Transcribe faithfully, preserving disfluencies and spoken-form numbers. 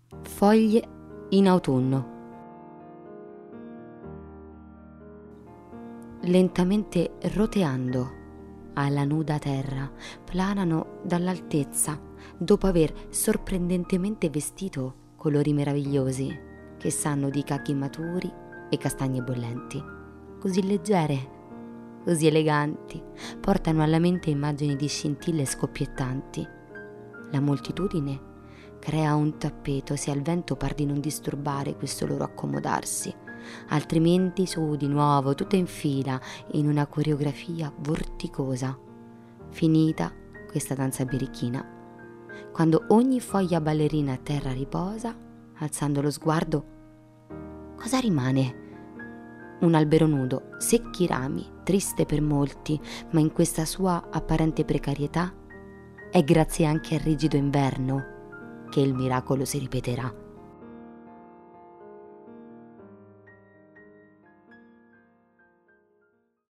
Foglie in autunno. Lentamente roteando alla nuda terra, planano dall'altezza dopo aver sorprendentemente vestito colori meravigliosi che sanno di cachi maturi e castagne bollenti. Così leggere, così eleganti, portano alla mente immagini di scintille scoppiettanti. La moltitudine crea un tappeto se al vento par di non disturbare questo loro accomodarsi, altrimenti su di nuovo, tutte in fila, in una coreografia vorticosa. Finita questa danza birichina, quando ogni foglia ballerina a terra riposa, alzando lo sguardo, cosa rimane? Un albero nudo, secchi rami, triste per molti, ma in questa sua apparente precarietà è grazie anche al rigido inverno che il miracolo si ripeterà.